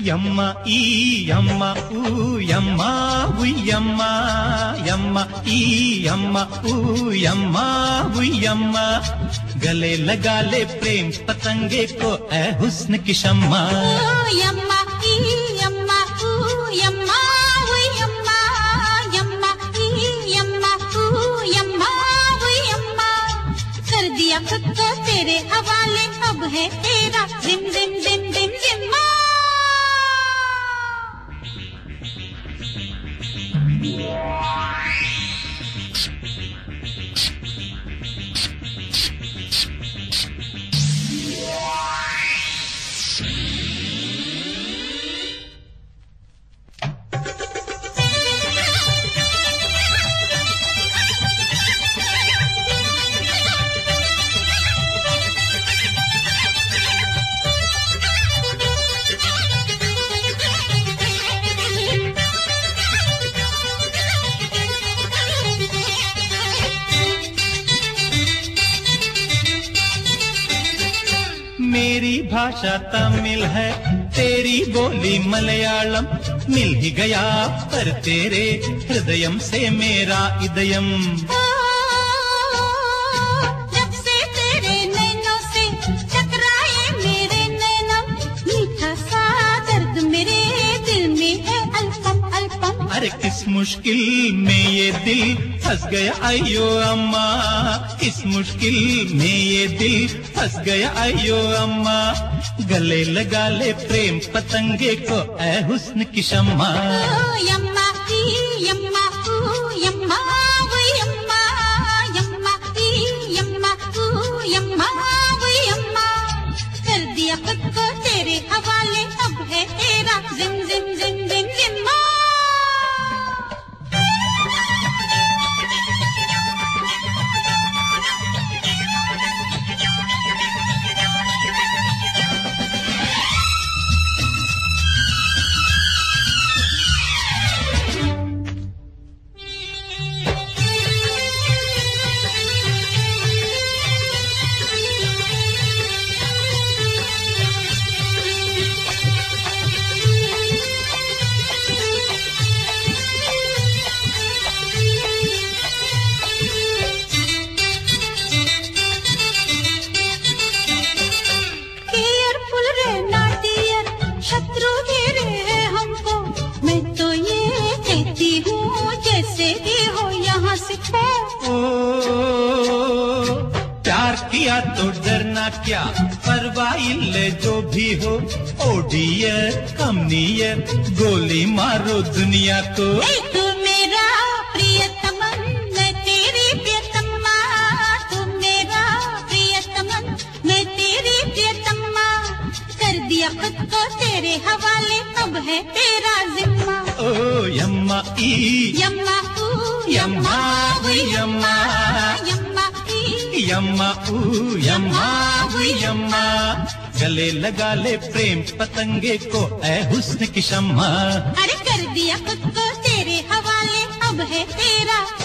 यम्मा ई यम्मा ऊ यम्मा वी यम्मा यम्मा ई यम्मा ऊ यम्मा वी यम्मा गले लगा ले प्रेम पतंगे को ऐ हुस्न की शम्मा। यम्मा ई यम्मा ऊ यम्मा वी यम्मा यम्मा ई यम्मा ऊ यम्मा वी यम्मा कर दिया खुद को तेरे हवाले अब है तेरा जिम जिम जिम जिम जिम्मा। मेरी भाषा तमिल है तेरी बोली मलयालम मिल ही गया पर तेरे हृदयम से मेरा इदयम। जब से तेरे नैनों से टकराए मेरे नैनम मीठा सा दर्द मेरे दिल में है अल्पम अल्पम। अरे किस मुश्किल में ये दिल फंस गया अयो अम्मा किस मुश्किल में ये दिल फंस गया अयो अम्मा गले लगा ले प्रेम पतंगे को ऐ हुस्न की शम्मा। यम्मा ई यम्मा ऊ यम्मा वी यम्मा यम्मा ई यम्मा ऊ यम्मा वी यम्मा कर दिया खुद को तेरे हवाले अब है तेरा जिम जिम जिम जिम जिम्मा। प्यार किया तो डरना क्या परवाइल जो भी हो ओ डियर कम नियर गोली मारो दुनिया को। तू मेरा प्रियतमन मैं तेरी प्रियतमा तू मेरा प्रियतमन मैं तेरी प्रियतमा कर दिया खुद को तेरे हवाले अब है तेरा जिम्मा। ओ यम्मा ई यम्मा ऊ यम्मा वी यम्मा यम्मा ई यम्मा ऊ यम्मा वी यम्मा गले लगा ले प्रेम पतंगे को ऐ हुस्न की शम्मा। अरे कर दिया खुद को तेरे हवाले अब है तेरा